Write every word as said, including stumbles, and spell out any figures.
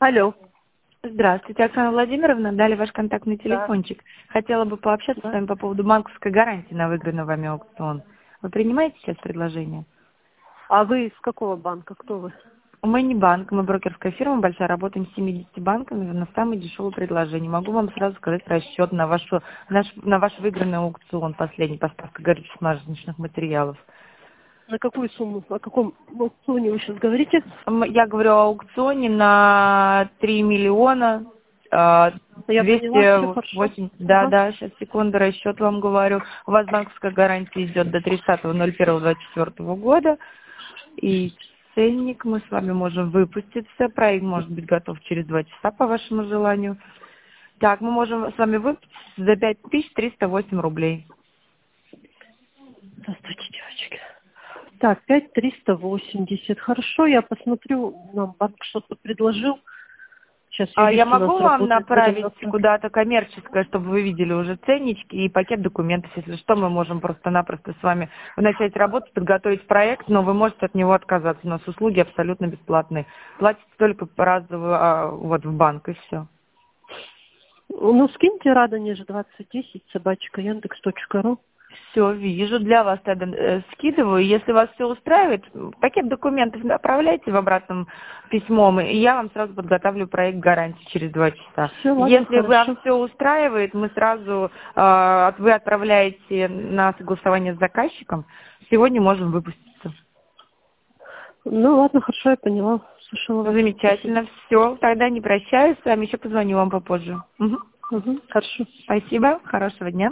Алло. Здравствуйте, Оксана Владимировна. Дали ваш контактный Да. телефончик. Хотела бы пообщаться Да. с вами по поводу банковской гарантии на выигранный вами аукцион. Вы принимаете сейчас предложение? А вы из какого банка? Кто вы? Мы не банк, мы брокерская фирма большая, работаем с семьюдесятью банками на самые дешевые предложения. Могу вам сразу сказать расчет на, вашу, наш, на ваш выигранный аукцион, последний, поставка горюче-смазочных материалов. На какую сумму? О каком аукционе вы сейчас говорите? М, Я говорю о аукционе на три миллиона а, Я поняла, все двести хорошо. восемьдесят. Да, Ага. да, сейчас секунду, расчет вам говорю. У вас банковская гарантия идет до тридцатого ноль первого двадцать четвёртого года. И ценник мы с вами можем выпуститься. Проект может быть готов через два часа по вашему желанию. Так, мы можем с вами выпустить за пять тысяч триста восемь рублей. Здравствуйте, девочки. Так, пять триста восемьдесят. Хорошо, я посмотрю. Нам банк что-то предложил. Сейчас А я юрист у нас могу вам работает в этом направить направлении. куда-то коммерческое, чтобы вы видели уже ценнички и пакет документов. Если что, мы можем просто-напросто с вами начать работать, подготовить проект, но вы можете от него отказаться. У нас услуги абсолютно бесплатные. Платите только разово а, вот в банк, и все. Ну, скиньте Радонеж двадцать десять, собачка, яндекс точка ру. Все, вижу. Для вас тогда э, скидываю. Если вас все устраивает, пакет документов направляйте в обратном письмом, и я вам сразу подготовлю проект гарантии через два часа. Все, ладно, Если вас хорошо. все устраивает, мы сразу, э, вы отправляете на согласование с заказчиком. Сегодня можем выпуститься. Ну, ладно, хорошо, я поняла. Слушала вас. Спасибо. Замечательно. Все, тогда не прощаюсь с вами, еще позвоню вам попозже. Мгм. Угу, хорошо. Спасибо, хорошего дня.